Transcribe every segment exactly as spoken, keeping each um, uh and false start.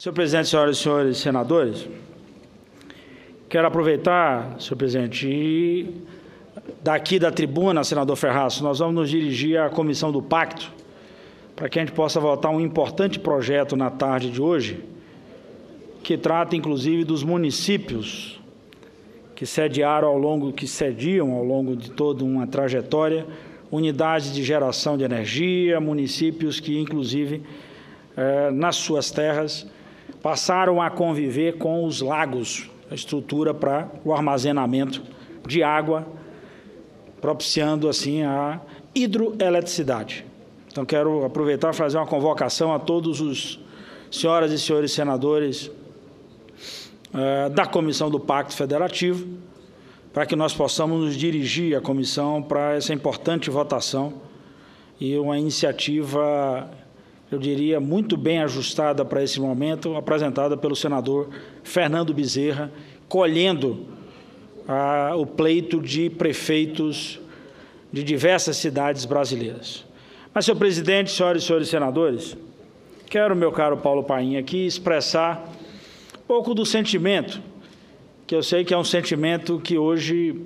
Senhor presidente, senhoras e senhores senadores, quero aproveitar, senhor presidente, e daqui da tribuna, senador Ferraz, nós vamos nos dirigir à comissão do pacto, para que a gente possa votar um importante projeto na tarde de hoje, que trata, inclusive, dos municípios que sediaram ao longo, que sediam ao longo de toda uma trajetória, unidades de geração de energia, municípios que, inclusive, eh, nas suas terras, passaram a conviver com os lagos, a estrutura para o armazenamento de água, propiciando, assim, a hidroeletricidade. Então, quero aproveitar e fazer uma convocação a todos os senhoras e senhores senadores uh, da Comissão do Pacto Federativo, para que nós possamos nos dirigir à comissão para essa importante votação e uma iniciativa, eu diria, muito bem ajustada para esse momento, apresentada pelo senador Fernando Bezerra, colhendo uh, o pleito de prefeitos de diversas cidades brasileiras. Mas, senhor presidente, senhoras e senhores senadores, quero, meu caro Paulo Paim, aqui expressar um pouco do sentimento, que eu sei que é um sentimento que hoje,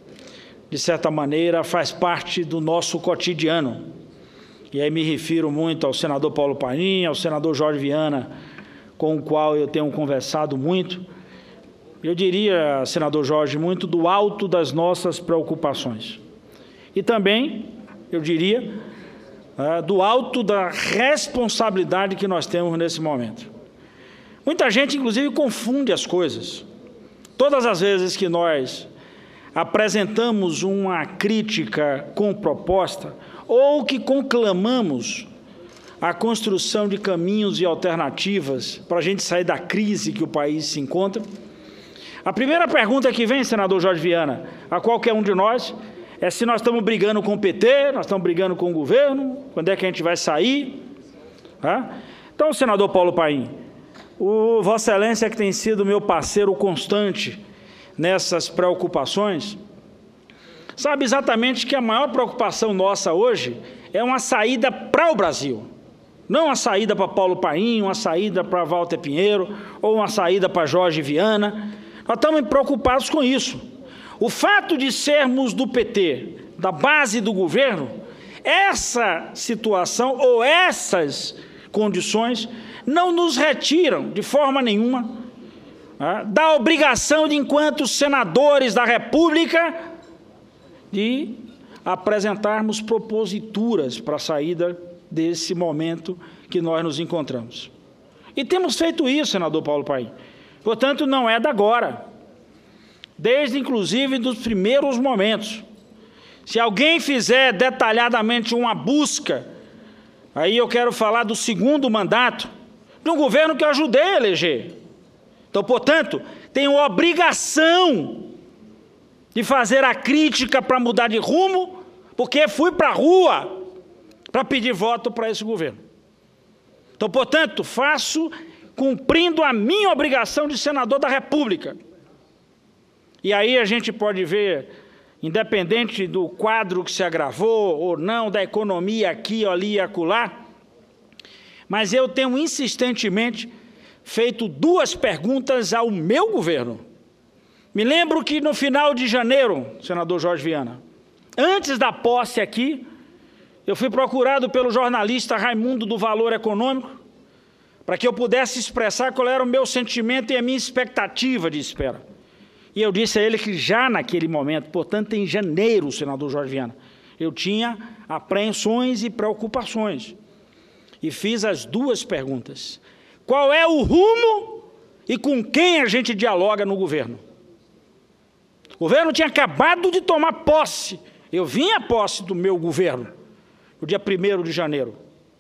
de certa maneira, faz parte do nosso cotidiano. E aí me refiro muito ao senador Paulo Paim, ao senador Jorge Viana, com o qual eu tenho conversado muito. Eu diria, senador Jorge, muito do alto das nossas preocupações. E também, eu diria, do alto da responsabilidade que nós temos nesse momento. Muita gente, inclusive, confunde as coisas. Todas as vezes que nós apresentamos uma crítica com proposta ou que conclamamos a construção de caminhos e alternativas para a gente sair da crise que o país se encontra, a primeira pergunta que vem, senador Jorge Viana, a qualquer um de nós, é se nós estamos brigando com o P T, nós estamos brigando com o governo, quando é que a gente vai sair. Tá? Então, senador Paulo Paim, o Vossa Excelência, que tem sido meu parceiro constante nessas preocupações, sabe exatamente que a maior preocupação nossa hoje é uma saída para o Brasil, não uma saída para Paulo Paim, uma saída para Walter Pinheiro, ou uma saída para Jorge Viana. Nós estamos preocupados com isso. O fato de sermos do P T, da base do governo, essa situação ou essas condições não nos retiram de forma nenhuma ah, da obrigação de, enquanto senadores da República, de apresentarmos proposituras para a saída desse momento que nós nos encontramos. E temos feito isso, senador Paulo Paim. Portanto, não é da agora. Desde, inclusive, dos primeiros momentos. Se alguém fizer detalhadamente uma busca, aí eu quero falar do segundo mandato, de um governo que eu ajudei a eleger. Então, portanto, tenho obrigação de fazer a crítica para mudar de rumo, porque fui para a rua para pedir voto para esse governo. Então, portanto, faço cumprindo a minha obrigação de senador da República. E aí a gente pode ver, independente do quadro que se agravou ou não, da economia aqui, ali e acolá, mas eu tenho insistentemente feito duas perguntas ao meu governo. Me lembro que no final de janeiro, senador Jorge Viana, antes da posse aqui, eu fui procurado pelo jornalista Raimundo do Valor Econômico, para que eu pudesse expressar qual era o meu sentimento e a minha expectativa de espera. E eu disse a ele que já naquele momento, portanto, em janeiro, senador Jorge Viana, eu tinha apreensões e preocupações. E fiz as duas perguntas. Qual é o rumo e com quem a gente dialoga no governo? O governo tinha acabado de tomar posse. Eu vim à posse do meu governo, no dia primeiro de janeiro.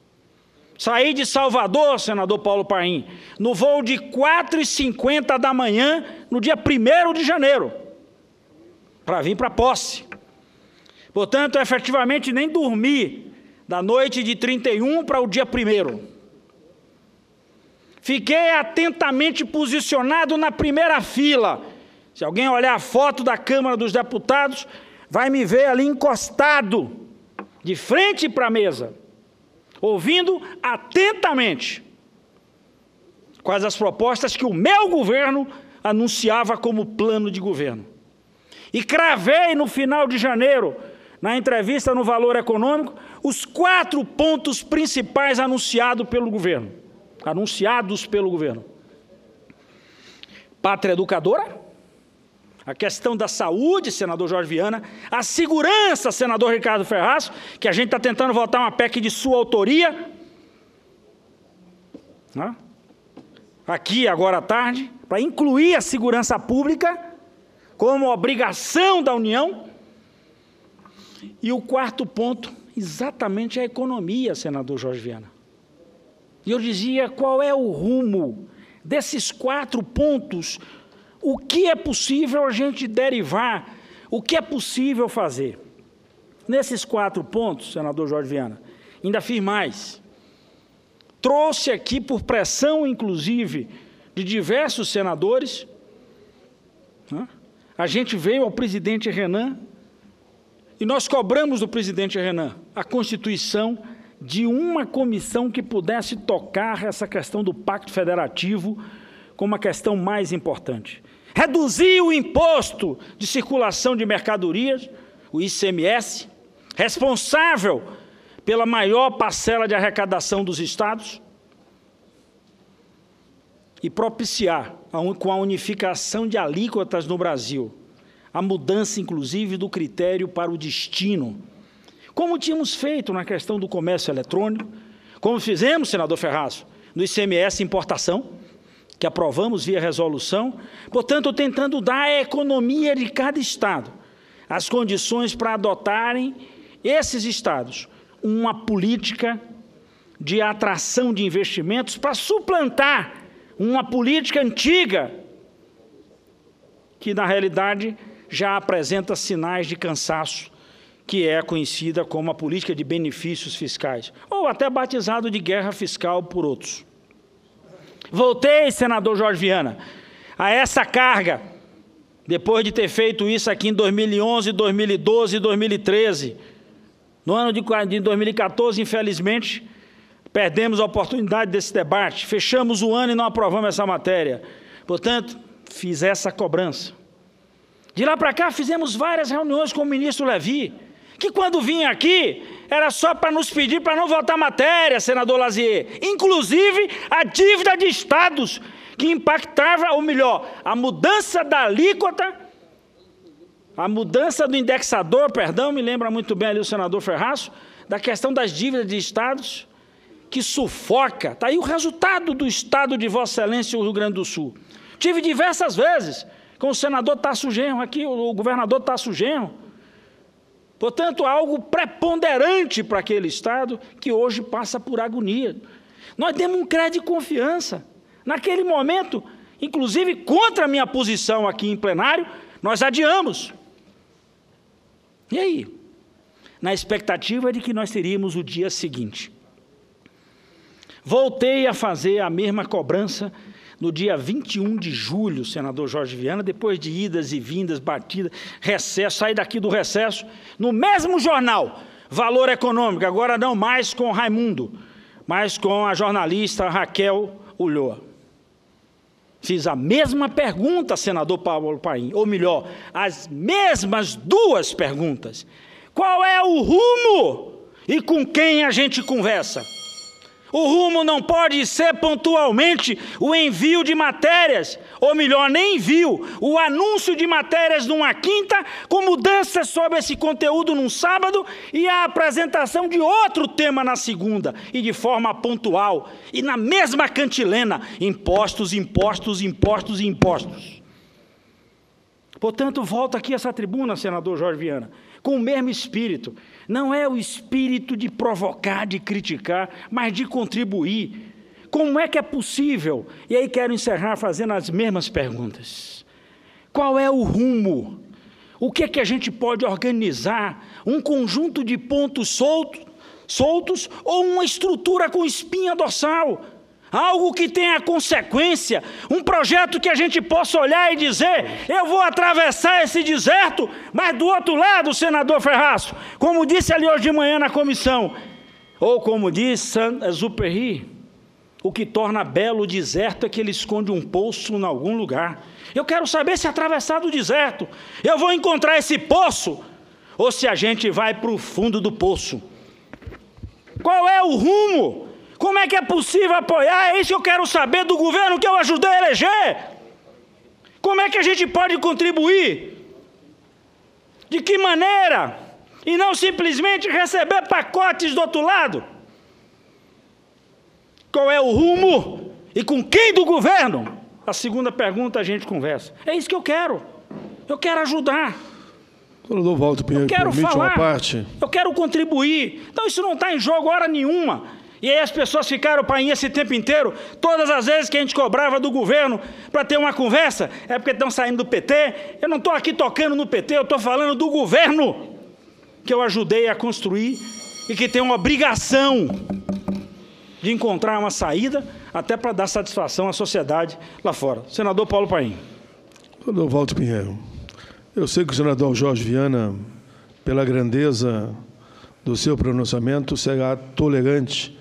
Saí de Salvador, senador Paulo Paim, no voo de quatro e cinquenta da manhã, no dia primeiro de janeiro, para vir para a posse. Portanto, efetivamente, nem dormi da noite de trinta e um para o dia primeiro. Fiquei atentamente posicionado na primeira fila. Se alguém olhar a foto da Câmara dos Deputados, vai me ver ali encostado, de frente para a mesa, ouvindo atentamente quais as propostas que o meu governo anunciava como plano de governo. E cravei no final de janeiro, na entrevista no Valor Econômico, os quatro pontos principais anunciados pelo governo. Anunciados pelo governo. Pátria educadora, a questão da saúde, senador Jorge Viana, a segurança, senador Ricardo Ferraz, que a gente está tentando votar uma P E C de sua autoria, né? Aqui, agora à tarde, para incluir a segurança pública como obrigação da União. E o quarto ponto, exatamente a economia, senador Jorge Viana. E eu dizia, qual é o rumo desses quatro pontos? O que é possível a gente derivar? O que é possível fazer? Nesses quatro pontos, senador Jorge Viana, ainda fiz mais. Trouxe aqui, por pressão, inclusive, de diversos senadores, né? A gente veio ao presidente Renan e nós cobramos do presidente Renan a constituição de uma comissão que pudesse tocar essa questão do Pacto Federativo como a questão mais importante. Reduzir o imposto de circulação de mercadorias, o I C M S, responsável pela maior parcela de arrecadação dos estados, e propiciar, com a unificação de alíquotas no Brasil, a mudança, inclusive, do critério para o destino, como tínhamos feito na questão do comércio eletrônico, como fizemos, senador Ferraz, no I C M S importação, que aprovamos via resolução, portanto, tentando dar à economia de cada estado as condições para adotarem esses estados uma política de atração de investimentos para suplantar uma política antiga que, na realidade, já apresenta sinais de cansaço, que é conhecida como a política de benefícios fiscais, ou até batizado de guerra fiscal por outros. Voltei, senador Jorge Viana, a essa carga, depois de ter feito isso aqui em dois mil e onze, dois mil e doze e dois mil e treze. No ano de dois mil e quatorze, infelizmente, perdemos a oportunidade desse debate, fechamos o ano e não aprovamos essa matéria. Portanto, fiz essa cobrança. De lá para cá, fizemos várias reuniões com o ministro Levi, que quando vinha aqui, era só para nos pedir para não votar matéria, senador Lazier. Inclusive, a dívida de estados, que impactava, ou melhor, a mudança da alíquota, a mudança do indexador, perdão, me lembra muito bem ali o senador Ferraz, da questão das dívidas de estados, que sufoca. Está aí o resultado do estado de Vossa Excelência, o Rio Grande do Sul. Tive diversas vezes com o senador Tasso Genro aqui, o governador Tasso Genro. Portanto, algo preponderante para aquele estado que hoje passa por agonia. Nós demos um crédito de confiança. Naquele momento, inclusive contra a minha posição aqui em plenário, nós adiamos. E aí? Na expectativa de que nós teríamos o dia seguinte. Voltei a fazer a mesma cobrança no dia vinte e um de julho, senador Jorge Viana, depois de idas e vindas, batidas, recesso, saí daqui do recesso, no mesmo jornal, Valor Econômico, agora não mais com Raimundo, mas com a jornalista Raquel Ulloa. Fiz a mesma pergunta, senador Paulo Paim, ou melhor, as mesmas duas perguntas. Qual é o rumo e com quem a gente conversa? O rumo não pode ser pontualmente o envio de matérias, ou melhor, nem envio, o anúncio de matérias numa quinta, com mudanças sobre esse conteúdo num sábado e a apresentação de outro tema na segunda, e de forma pontual, e na mesma cantilena, impostos, impostos, impostos e impostos. Portanto, volto aqui a essa tribuna, senador Jorge Viana, com o mesmo espírito. Não é o espírito de provocar, de criticar, mas de contribuir. Como é que é possível? E aí quero encerrar fazendo as mesmas perguntas. Qual é o rumo? O que é que a gente pode organizar? Um conjunto de pontos soltos, soltos ou uma estrutura com espinha dorsal? Algo que tenha consequência, um projeto que a gente possa olhar e dizer, eu vou atravessar esse deserto, mas do outro lado, senador Ferraz, como disse ali hoje de manhã na comissão, ou como diz Saint-Exupéry, O que torna belo o deserto é que ele esconde um poço em algum lugar. Eu quero saber se atravessar do deserto, eu vou encontrar esse poço, ou se a gente vai para o fundo do poço. Qual é o rumo? Como é que é possível apoiar? É isso que eu quero saber do governo que eu ajudei a eleger. Como é que a gente pode contribuir? De que maneira? E não simplesmente receber pacotes do outro lado. Qual é o rumo? E com quem do governo? A segunda pergunta a gente conversa. É isso que eu quero. Eu quero ajudar. Senador Walter Pinheiro, eu quero permite falar, uma parte? Eu quero contribuir. Então isso não está em jogo hora nenhuma. E aí as pessoas ficaram painha esse tempo inteiro. Todas as vezes que a gente cobrava do governo para ter uma conversa, é porque estão saindo do P T. Eu não estou aqui tocando no P T, eu estou falando do governo que eu ajudei a construir e que tem uma obrigação de encontrar uma saída até para dar satisfação à sociedade lá fora. Senador Paulo Paim. Senador Walter Pinheiro, eu sei que o senador Jorge Viana, pela grandeza do seu pronunciamento, será tolerante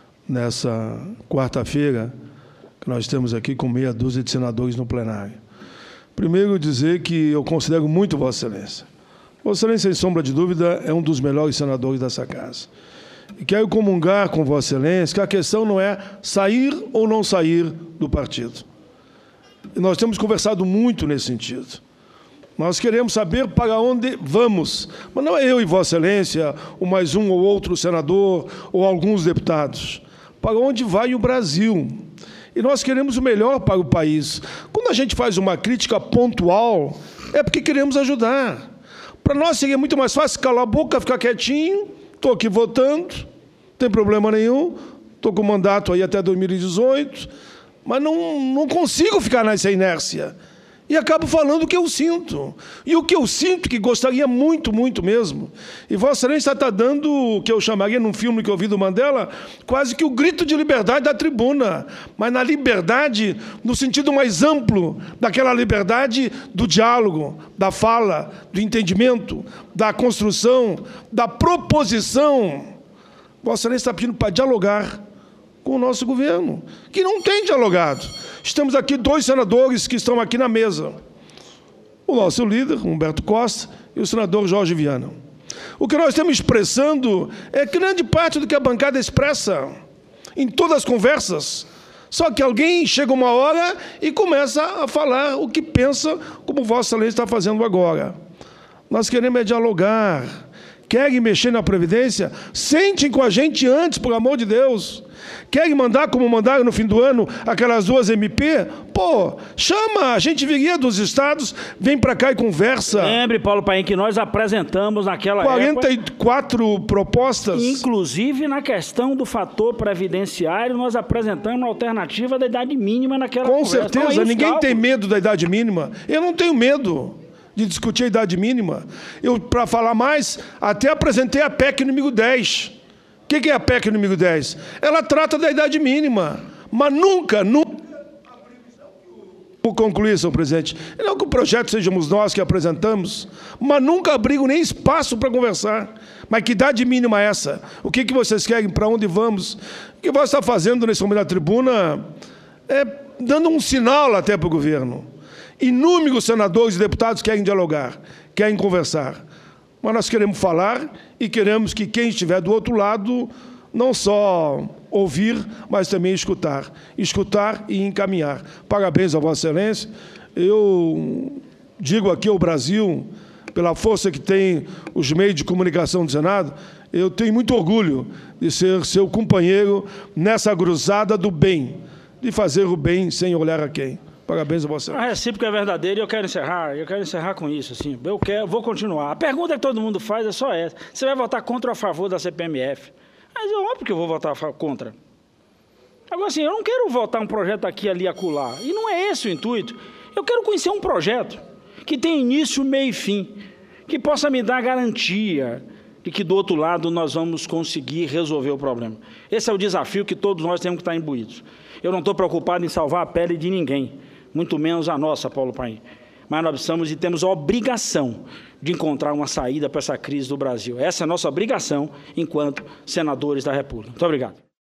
nessa quarta-feira, que nós temos aqui com meia dúzia de senadores no plenário. Primeiro, dizer que eu considero muito Vossa Excelência. Vossa Excelência, sem sombra de dúvida, é um dos melhores senadores dessa casa. E quero comungar com Vossa Excelência que a questão não é sair ou não sair do partido. E nós temos conversado muito nesse sentido. Nós queremos saber para onde vamos. Mas não é eu e Vossa Excelência, ou mais um ou outro senador, ou alguns deputados. Para onde vai o Brasil? E nós queremos o melhor para o país. Quando a gente faz uma crítica pontual, é porque queremos ajudar. Para nós seria muito mais fácil calar a boca, ficar quietinho. Estou aqui votando, não tem problema nenhum. Estou com mandato aí até dois mil e dezoito, mas não, não consigo ficar nessa inércia. E acabo falando o que eu sinto. E o que eu sinto, que gostaria muito, muito mesmo. E Vossa Excelência está dando o que eu chamaria, num filme que eu vi do Mandela, quase que o grito de liberdade da tribuna. Mas na liberdade, no sentido mais amplo, daquela liberdade do diálogo, da fala, do entendimento, da construção, da proposição. Vossa Excelência está pedindo para dialogar com o nosso governo, que não tem dialogado. Estamos aqui dois senadores que estão aqui na mesa. O nosso líder, Humberto Costa, e o senador Jorge Viana. O que nós estamos expressando é grande parte do que a bancada expressa em todas as conversas. Só que alguém chega uma hora e começa a falar o que pensa, como Vossa Excelência está fazendo agora. Nós queremos é dialogar. Querem mexer na Previdência? Sentem com a gente antes, por amor de Deus. Querem mandar, como mandaram no fim do ano, aquelas duas M P? Pô, chama, a gente viria dos estados, vem para cá e conversa. Lembre, Paulo Paim, que nós apresentamos naquela quarenta e quatro época, propostas. Inclusive, na questão do fator previdenciário, nós apresentamos uma alternativa da idade mínima naquela Com conversa. certeza, então, ninguém cálculos. tem medo da idade mínima. Eu não tenho medo de discutir a idade mínima. Eu, para falar mais, até apresentei a P E C número dez. O que, que é a P E C número dez? Ela trata da idade mínima, mas nunca, nunca... Vou concluir, senhor presidente. Não que o projeto sejamos nós que apresentamos, mas nunca abrigo nem espaço para conversar. Mas que idade mínima é essa? O que, que vocês querem? Para onde vamos? O que você está fazendo nesse momento da tribuna é dando um sinal até para o governo. Inúmeros senadores e deputados querem dialogar, querem conversar. Mas nós queremos falar e queremos que quem estiver do outro lado não só ouvir, mas também escutar. Escutar e encaminhar. Parabéns a Vossa Excelência. Eu digo aqui ao Brasil, pela força que tem os meios de comunicação do Senado, eu tenho muito orgulho de ser seu companheiro nessa cruzada do bem, de fazer o bem sem olhar a quem. Parabéns a você. A recíproca é verdadeira e eu quero encerrar, eu quero encerrar com isso, assim. Eu quero, vou continuar. A pergunta que todo mundo faz é só essa. Você vai votar contra ou a favor da C P M F? Mas é óbvio que eu vou votar contra. Agora, assim, eu não quero votar um projeto aqui, ali, acolá. E não é esse o intuito. Eu quero conhecer um projeto que tenha início, meio e fim, que possa me dar garantia de que do outro lado nós vamos conseguir resolver o problema. Esse é o desafio que todos nós temos que estar imbuídos. Eu não estou preocupado em salvar a pele de ninguém, muito menos a nossa, Paulo Paim. Mas nós precisamos e temos a obrigação de encontrar uma saída para essa crise do Brasil. Essa é a nossa obrigação enquanto senadores da República. Muito obrigado.